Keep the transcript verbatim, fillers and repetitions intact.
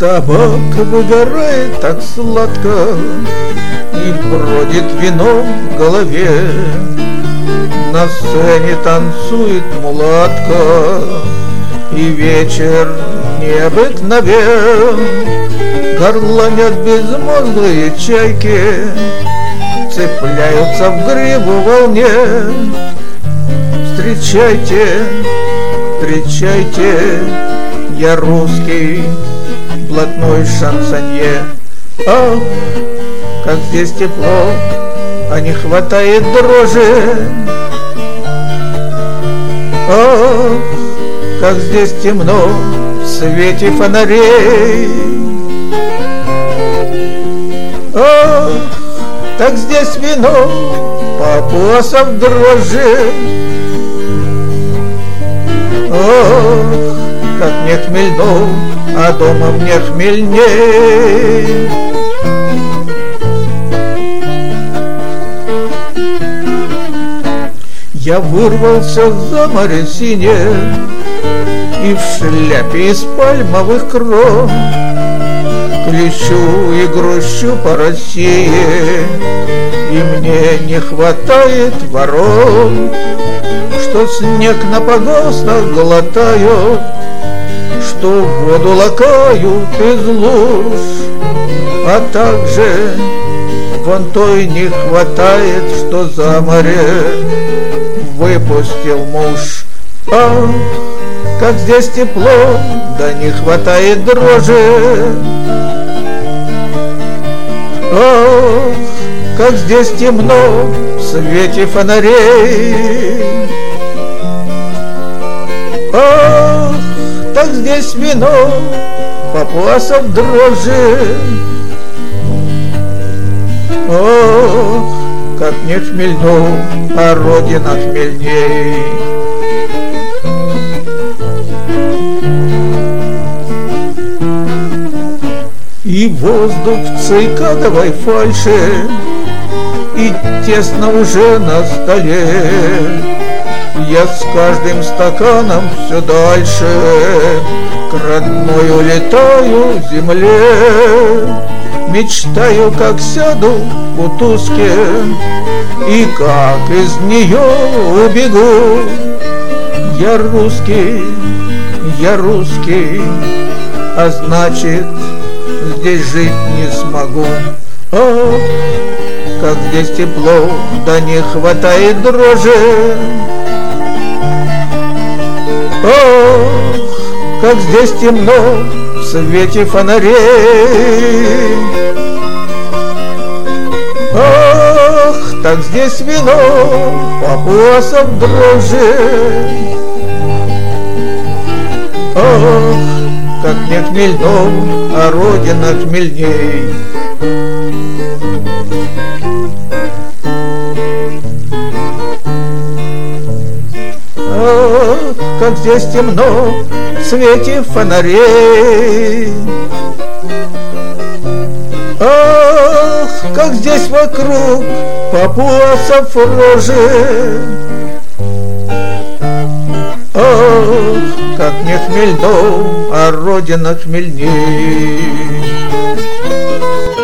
Табак выгорает так сладко, и бродит вино в голове. На сцене танцует мулатка, и вечер необыкновен. Горланят безмозглые чайки, цепляются в гриву волне. Встречайте, встречайте, я русский блатной шансонье. Ах, как здесь тепло, а не хватает дрожи. Ах, как здесь темно в свете фонарей. Ах, так здесь вино папуасов дрожи. Ох, как мне хмельно, а дома мне хмельней. Я вырвался за море синее и в шляпе из пальмовых крон клещу и грущу по России, и мне не хватает ворон, что снег на погостах глотают, что воду лакают из луж, а также вон той не хватает, что за море выпустил муж. Ах, как здесь тепло, да не хватает дрожи. Ах, как здесь темно в свете фонарей. Ах, так здесь вино папуасов дрожи. Ох, как не хмельну, а родина хмельней. И воздух в цикадовой фальше, и тесно уже на столе. Я с каждым стаканом все дальше к родной улетаю земле. Мечтаю, как сяду в кутузке и как из нее убегу. Я русский, я русский, а значит, здесь жить не смогу. Ах, как здесь тепло, да не хватает дрожи. Ах, как здесь темно в свете фонарей. Ах, так здесь вино папуасов дрожи. Ах, как не хмельно, а родина хмельней. Ах, как здесь темно в свете фонарей. Ах, как здесь вокруг папуасов рожи. Ах, как не хмельно, а родина хмельней.